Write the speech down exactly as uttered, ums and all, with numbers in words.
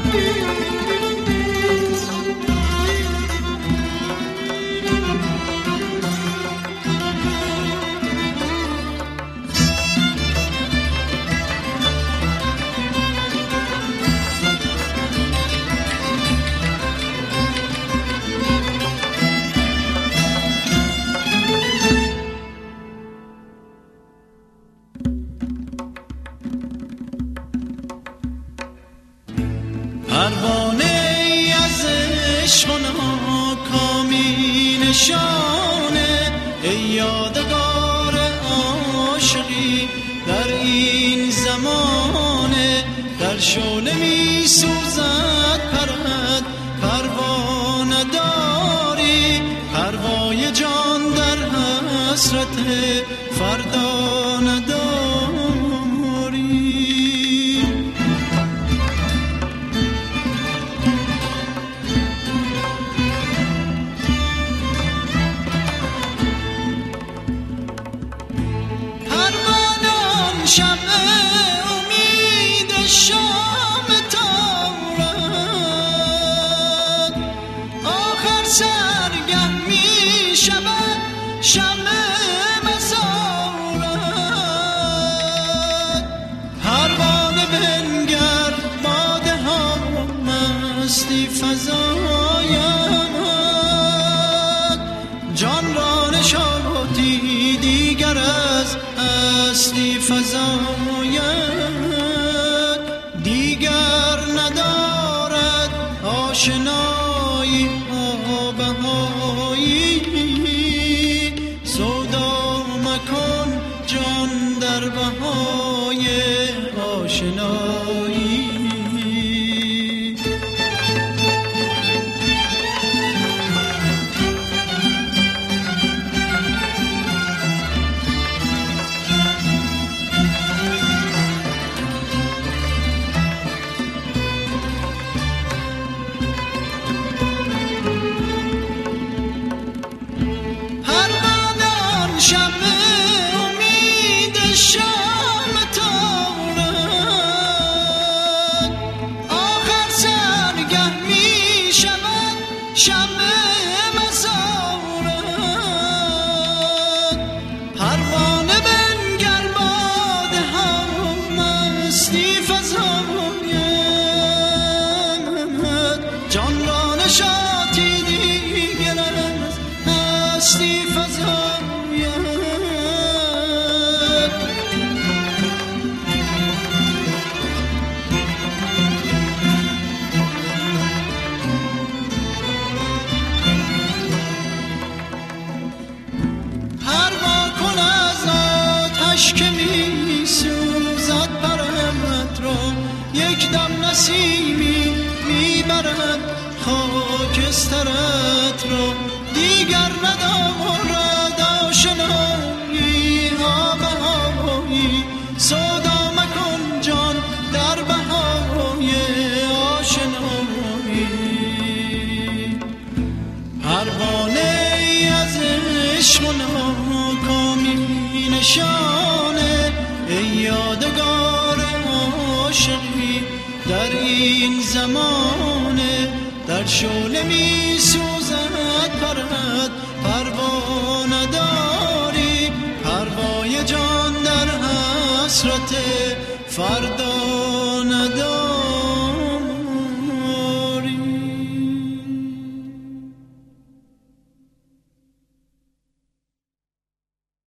پروانه از عشق و ناکامی نشانه، ای یادگار عاشقی در این زمانه. در شعله می سوزد پرد پروانه داری، پروای جان در حسرت فردا نداری. شمع امید شام تارد، آخر سرگه می شود شمع مزارد. پروانه بنگر باده ها مستی فزاید، جان را نشاطی دیگر از هستی فزاید. دیگر ندارد آشنایی آبهایی، سودا مکن جان در بهای آشنایی. شمع امید شام تارد، آخر سرگه می شود شمع مزارد. پروانه بنگر باده ها مستی فزاید، جان را نشاطی دیگر از هستی فزاید. که می سوزد پرمت را، یک دم نسیمی می برد خاکسترت را. دیگر ندارد آشنایی آبهایی، سودا مکن جان در بهای آشنایی. پروانه از عشق و ناکامی نشانه، ای یادگار عاشقی در این زمانه. در شعله می سوزد پرد پروانه داری، پروای جان در حسرت فردا نداری.